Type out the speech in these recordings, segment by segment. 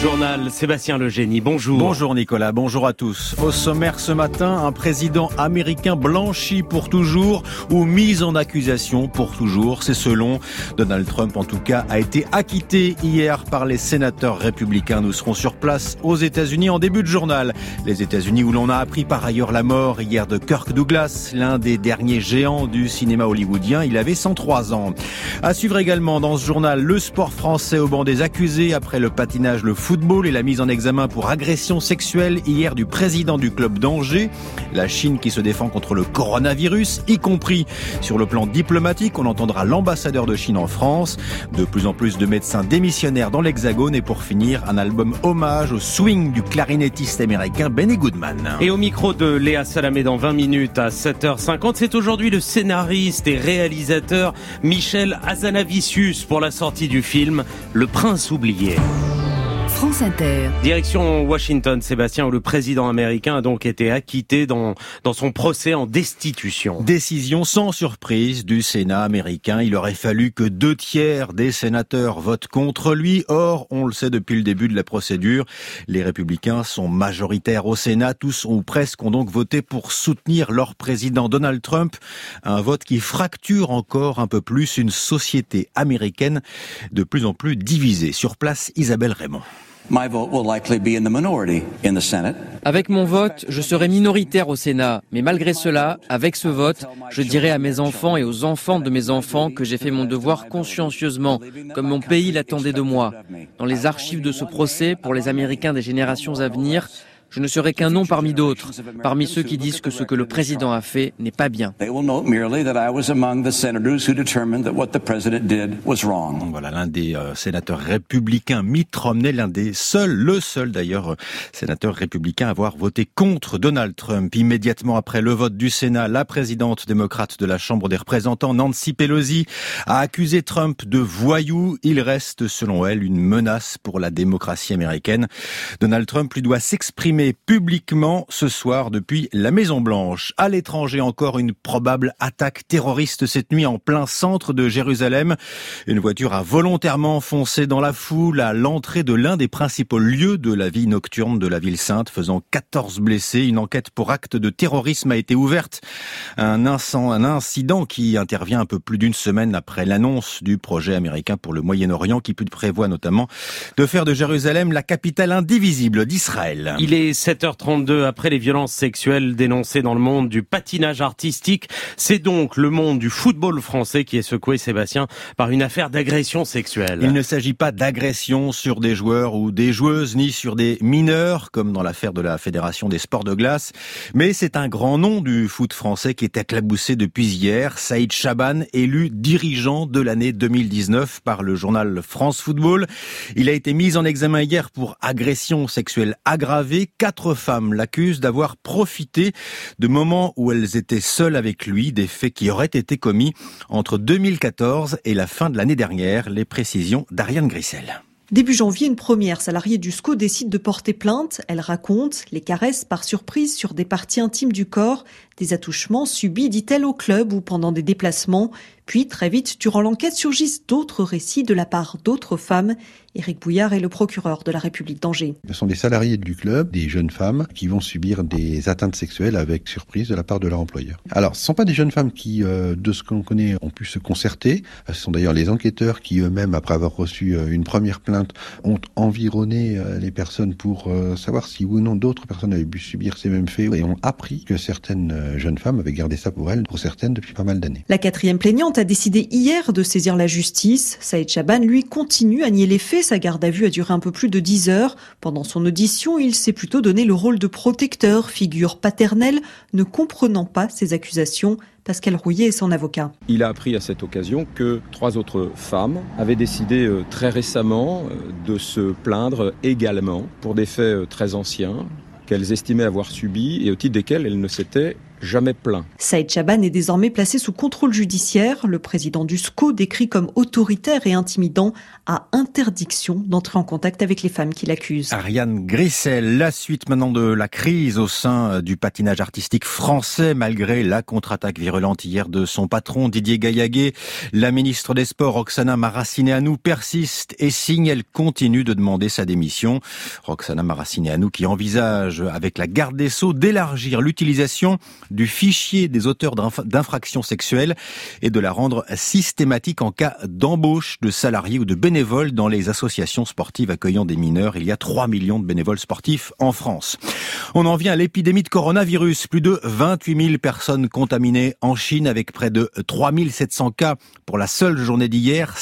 journal, Sébastien Legénie, bonjour. Bonjour Nicolas, bonjour à tous. Au sommaire ce matin, un président américain blanchi pour toujours ou mis en accusation pour toujours. C'est selon Donald Trump, en tout cas, a été acquitté hier par les sénateurs républicains. Nous serons sur place aux États-Unis en début de journal. Les États-Unis où l'on a appris par ailleurs la mort hier de Kirk Douglas, l'un des derniers géants du cinéma hollywoodien. Il avait 103 ans. À suivre également dans ce journal, le sport français au banc des accusés après le patinage, le football et la mise en examen pour agression sexuelle hier du président du club d'Angers. La Chine qui se défend contre le coronavirus, y compris sur le plan diplomatique. On entendra l'ambassadeur de Chine en France. De plus en plus de médecins démissionnaires dans l'Hexagone. Et pour finir, un album hommage au swing du clarinettiste américain Benny Goodman. Et au micro de Léa Salamé dans 20 minutes à 7h50, c'est aujourd'hui le scénariste et réalisateur Michel Hazanavicius pour la sortie du film Le Prince oublié. France Inter. Direction Washington, Sébastien, où le président américain a donc été acquitté dans son procès en destitution. Décision sans surprise du Sénat américain. Il aurait fallu que 2/3 des sénateurs votent contre lui. Or, on le sait depuis le début de la procédure, les républicains sont majoritaires au Sénat. Tous ou presque ont donc voté pour soutenir leur président Donald Trump. Un vote qui fracture encore un peu plus une société américaine de plus en plus divisée. Sur place, Isabelle Raymond. Avec mon vote, je serai minoritaire au Sénat. Mais malgré cela, avec ce vote, je dirai à mes enfants et aux enfants de mes enfants que j'ai fait mon devoir consciencieusement, comme mon pays l'attendait de moi. Dans les archives de ce procès, pour les Américains des générations à venir, je ne serai qu'un nom parmi d'autres, parmi ceux qui disent que ce que le président a fait n'est pas bien. Voilà, l'un des sénateurs républicains, Mitt Romney, le seul d'ailleurs sénateur républicain à avoir voté contre Donald Trump. Immédiatement après le vote du Sénat, la présidente démocrate de la Chambre des représentants, Nancy Pelosi, a accusé Trump de voyou. Il reste, selon elle, une menace pour la démocratie américaine. Donald Trump lui doit s'exprimer publiquement ce soir depuis la Maison-Blanche. À l'étranger, encore une probable attaque terroriste cette nuit en plein centre de Jérusalem. Une voiture a volontairement foncé dans la foule à l'entrée de l'un des principaux lieux de la vie nocturne de la ville sainte, faisant 14 blessés. Une enquête pour acte de terrorisme a été ouverte. Un incident qui intervient un peu plus d'une semaine après l'annonce du projet américain pour le Moyen-Orient qui prévoit notamment de faire de Jérusalem la capitale indivisible d'Israël. Il est 7h32 après les violences sexuelles dénoncées dans le monde du patinage artistique. C'est donc le monde du football français qui est secoué, Sébastien, par une affaire d'agression sexuelle. Il ne s'agit pas d'agression sur des joueurs ou des joueuses, ni sur des mineurs, comme dans l'affaire de la Fédération des sports de glace. Mais c'est un grand nom du foot français qui est éclaboussé depuis hier. Saïd Chaban, élu dirigeant de l'année 2019 par le journal France Football. Il a été mis en examen hier pour agression sexuelle aggravée. 4 femmes l'accusent d'avoir profité de moments où elles étaient seules avec lui, des faits qui auraient été commis entre 2014 et la fin de l'année dernière. Les précisions d'Ariane Grissel. Début janvier, une première salariée du SCO décide de porter plainte. Elle raconte les caresses par surprise sur des parties intimes du corps, des attouchements subis, dit-elle, au club ou pendant des déplacements. Puis, très vite, durant l'enquête, surgissent d'autres récits de la part d'autres femmes. Éric Bouillard est le procureur de la République d'Angers. Ce sont des salariés du club, des jeunes femmes, qui vont subir des atteintes sexuelles avec surprise de la part de leur employeur. Alors, ce ne sont pas des jeunes femmes qui, de ce qu'on connaît, ont pu se concerter. Ce sont d'ailleurs les enquêteurs qui eux-mêmes, après avoir reçu une première plainte, ont environné les personnes pour savoir si oui ou non d'autres personnes avaient pu subir ces mêmes faits et ont appris que certaines jeunes femmes avaient gardé ça pour elles, pour certaines, depuis pas mal d'années. La 4e plaignante a décidé hier de saisir la justice. Saïd Chaban, lui, continue à nier les faits. Sa garde à vue a duré un peu plus de 10 heures. Pendant son audition, il s'est plutôt donné le rôle de protecteur, figure paternelle, ne comprenant pas ces accusations. Pascal Rouillet est son avocat. Il a appris à cette occasion que 3 autres femmes avaient décidé très récemment de se plaindre également pour des faits très anciens qu'elles estimaient avoir subis et au titre desquels elles ne s'étaient jamais plein. Saïd Chaban est désormais placé sous contrôle judiciaire. Le président du SCO, décrit comme autoritaire et intimidant, a interdiction d'entrer en contact avec les femmes qui l'accusent. Ariane Grissel, la suite maintenant de la crise au sein du patinage artistique français, malgré la contre-attaque virulente hier de son patron Didier Gaillaguet. La ministre des Sports, Roxana Maracineanu, persiste et signe, elle continue de demander sa démission. Roxana Maracineanu qui envisage, avec la garde des Sceaux, d'élargir l'utilisation du fichier des auteurs d'infractions sexuelles et de la rendre systématique en cas d'embauche de salariés ou de bénévoles dans les associations sportives accueillant des mineurs. Il y a 3 millions de bénévoles sportifs en France. On en vient à l'épidémie de coronavirus. Plus de 28 000 personnes contaminées en Chine avec près de 3 700 cas pour la seule journée d'hier.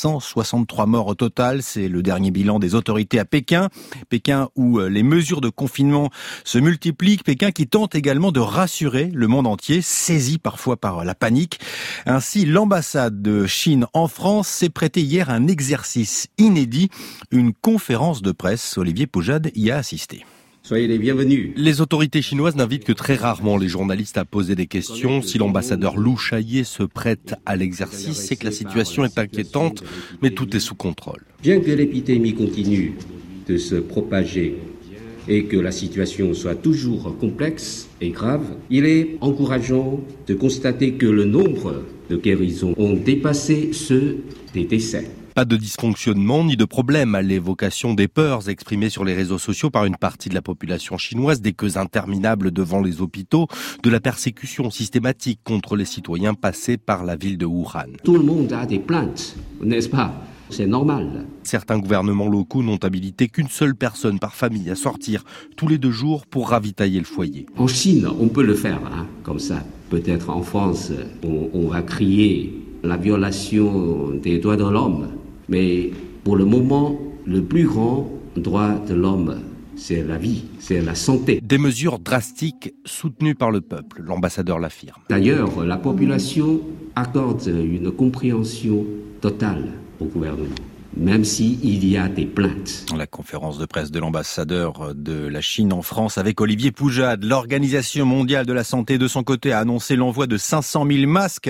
563 morts au total. C'est le dernier bilan des autorités à Pékin. Pékin où les mesures de confinement se multiplient. Pékin qui tente également de rassurer le monde entier, saisi parfois par la panique. Ainsi, l'ambassade de Chine en France s'est prêtée hier à un exercice inédit. Une conférence de presse. Olivier Poujade y a assisté. Soyez les bienvenus. Les autorités chinoises n'invitent que très rarement les journalistes à poser des questions. Si l'ambassadeur Lou Shaye se prête à l'exercice, c'est que la situation est inquiétante, mais tout est sous contrôle. Bien que l'épidémie continue de se propager et que la situation soit toujours complexe et grave, il est encourageant de constater que le nombre de guérisons ont dépassé ceux des décès. Pas de dysfonctionnement ni de problème à l'évocation des peurs exprimées sur les réseaux sociaux par une partie de la population chinoise, des queues interminables devant les hôpitaux, de la persécution systématique contre les citoyens passés par la ville de Wuhan. Tout le monde a des plaintes, n'est-ce pas ? C'est normal. Certains gouvernements locaux n'ont habilité qu'une seule personne par famille à sortir tous les 2 jours pour ravitailler le foyer. En Chine, on peut le faire, comme ça. Peut-être en France, on va crier la violation des droits de l'homme. Mais pour le moment, le plus grand droit de l'homme, c'est la vie, c'est la santé. Des mesures drastiques soutenues par le peuple, l'ambassadeur l'affirme. D'ailleurs, la population accorde une compréhension totale au gouvernement, même s'il y a des plaintes. La conférence de presse de l'ambassadeur de la Chine en France avec Olivier Poujade. L'Organisation mondiale de la santé, de son côté, a annoncé l'envoi de 500 000 masques,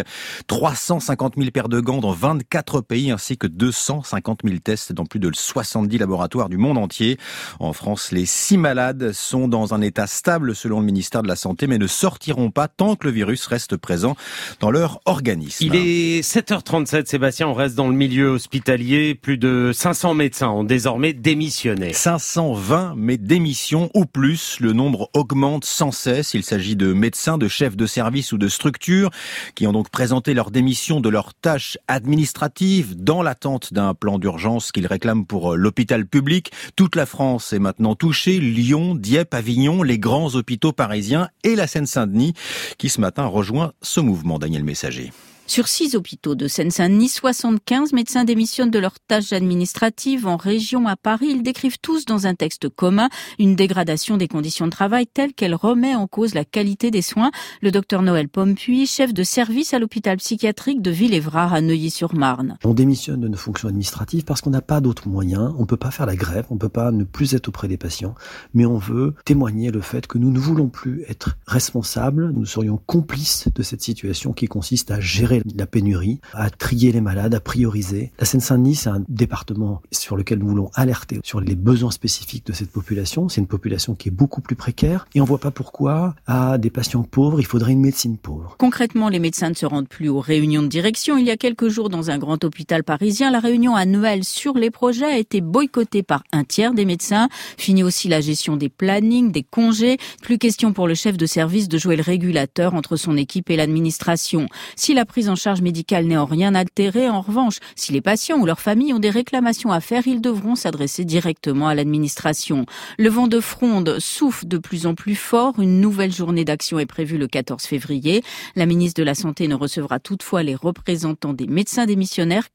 350 000 paires de gants dans 24 pays, ainsi que 250 000 tests dans plus de 70 laboratoires du monde entier. En France, les 6 malades sont dans un état stable selon le ministère de la Santé, mais ne sortiront pas tant que le virus reste présent dans leur organisme. Il est 7h37, Sébastien, on reste dans le milieu hospitalier. Plus de 500 médecins ont désormais démissionné. 520 démissions ou plus. Le nombre augmente sans cesse. Il s'agit de médecins, de chefs de service ou de structures qui ont donc présenté leur démission de leurs tâches administratives dans l'attente d'un plan d'urgence qu'ils réclament pour l'hôpital public. Toute la France est maintenant touchée. Lyon, Dieppe, Avignon, les grands hôpitaux parisiens et la Seine-Saint-Denis qui ce matin rejoint ce mouvement. Daniel Messager. Sur 6 hôpitaux de Seine-Saint-Denis, 75 médecins démissionnent de leurs tâches administratives. En région, à Paris, ils décrivent tous dans un texte commun une dégradation des conditions de travail telle qu'elle remet en cause la qualité des soins. Le docteur Noël Pompuy, chef de service à l'hôpital psychiatrique de Villévrard à Neuilly-sur-Marne. On démissionne de nos fonctions administratives parce qu'on n'a pas d'autres moyens. On ne peut pas faire la grève, on ne peut pas ne plus être auprès des patients. Mais on veut témoigner le fait que nous ne voulons plus être responsables. Nous serions complices de cette situation qui consiste à gérer la pénurie, à trier les malades, à prioriser. La Seine-Saint-Denis, c'est un département sur lequel nous voulons alerter sur les besoins spécifiques de cette population. C'est une population qui est beaucoup plus précaire et on ne voit pas pourquoi à des patients pauvres, il faudrait une médecine pauvre. Concrètement, les médecins ne se rendent plus aux réunions de direction. Il y a quelques jours, dans un grand hôpital parisien, la réunion annuelle sur les projets a été boycottée par un tiers des médecins. Fini aussi la gestion des plannings, des congés. Plus question pour le chef de service de jouer le régulateur entre son équipe et l'administration. Si la prise en charge médicale n'est en rien altérée, en revanche, si les patients ou leurs familles ont des réclamations à faire, ils devront s'adresser directement à l'administration. Le vent de fronde souffle de plus en plus fort. Une nouvelle journée d'action est prévue le 14 février. La ministre de la Santé ne recevra toutefois les représentants des médecins démissionnaires que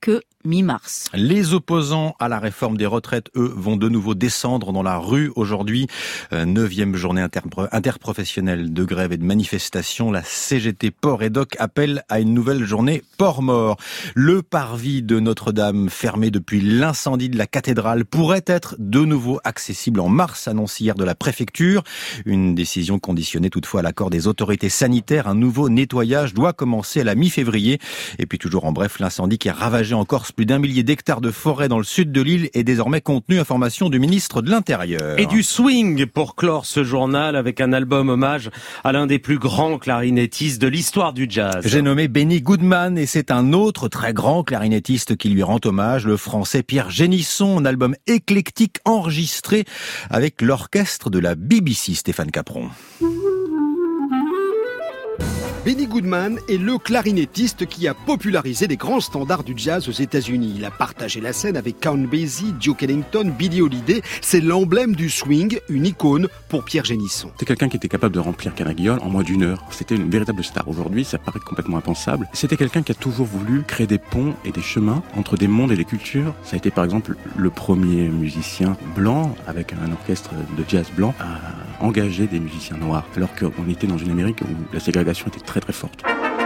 mi-mars. Les opposants à la réforme des retraites, eux, vont de nouveau descendre dans la rue aujourd'hui. 9e journée interprofessionnelle de grève et de manifestation. La CGT Port et Doc appelle à une nouvelle journée port-mort. Le parvis de Notre-Dame, fermé depuis l'incendie de la cathédrale, pourrait être de nouveau accessible en mars, annonce hier de la préfecture. Une décision conditionnée toutefois à l'accord des autorités sanitaires. Un nouveau nettoyage doit commencer à la mi-février. Et puis toujours en bref, l'incendie qui a ravagé en Corse plus d'1 millier d'hectares de forêt dans le sud de l'île est désormais contenu. Information du ministre de l'Intérieur. Et du swing pour clore ce journal avec un album hommage à l'un des plus grands clarinettistes de l'histoire du jazz. J'ai nommé Benny Goodman et c'est un autre très grand clarinettiste qui lui rend hommage, le français Pierre Génisson. Un album éclectique enregistré avec l'orchestre de la BBC. Stéphane Capron. Benny Goodman est le clarinettiste qui a popularisé les grands standards du jazz aux États-Unis. Il a partagé la scène avec Count Basie, Duke Ellington, Billie Holiday. C'est l'emblème du swing, une icône pour Pierre Génisson. C'était quelqu'un qui était capable de remplir Carnegie Hall en moins d'1 heure. C'était une véritable star. Aujourd'hui, ça paraît complètement impensable. C'était quelqu'un qui a toujours voulu créer des ponts et des chemins entre des mondes et des cultures. Ça a été par exemple le premier musicien blanc avec un orchestre de jazz blanc à engager des musiciens noirs, alors qu'on était dans une Amérique où la ségrégation était très très forte.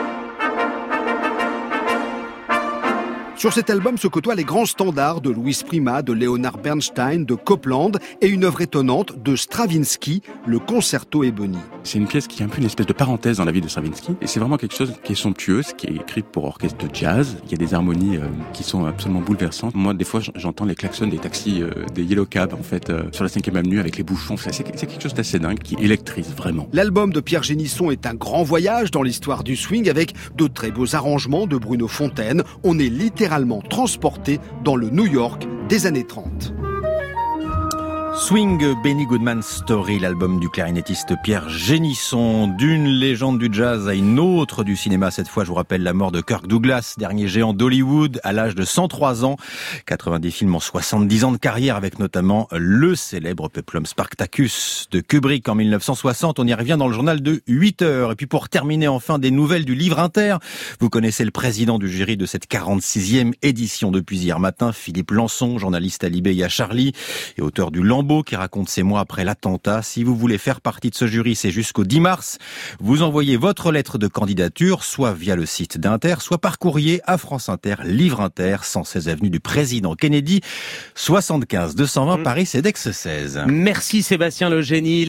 Sur cet album se côtoient les grands standards de Louis Prima, de Leonard Bernstein, de Copland et une œuvre étonnante de Stravinsky, le Concerto Ebony. C'est une pièce qui est un peu une espèce de parenthèse dans la vie de Stravinsky et c'est vraiment quelque chose qui est somptueuse, qui est écrit pour orchestre de jazz. Il y a des harmonies qui sont absolument bouleversantes. Moi, des fois, j'entends les klaxons des taxis, des Yellow Cab, en fait, sur la 5e avenue avec les bouchons. C'est quelque chose d'assez dingue qui électrise vraiment. L'album de Pierre Génisson est un grand voyage dans l'histoire du swing avec de très beaux arrangements de Bruno Fontaine. On est littéralement transporté dans le New York des années 30. Swing, Benny Goodman Story, l'album du clarinettiste Pierre Génisson. D'une légende du jazz à une autre du cinéma. Cette fois, je vous rappelle la mort de Kirk Douglas, dernier géant d'Hollywood, à l'âge de 103 ans. 90 films en 70 ans de carrière, avec notamment le célèbre Peplum Spartacus de Kubrick en 1960. On y revient dans le journal de 8 heures. Et puis pour terminer enfin des nouvelles du Livre Inter, vous connaissez le président du jury de cette 46e édition depuis hier matin, Philippe Lançon, journaliste à Libé et à Charlie, et auteur du Lambeau, qui raconte ces mois après l'attentat. Si vous voulez faire partie de ce jury, c'est jusqu'au 10 mars. Vous envoyez votre lettre de candidature, soit via le site d'Inter, soit par courrier à France Inter, Livre Inter, 116 avenue du Président Kennedy, 75 220 Paris, CEDEX 16. Merci Sébastien Le Génie.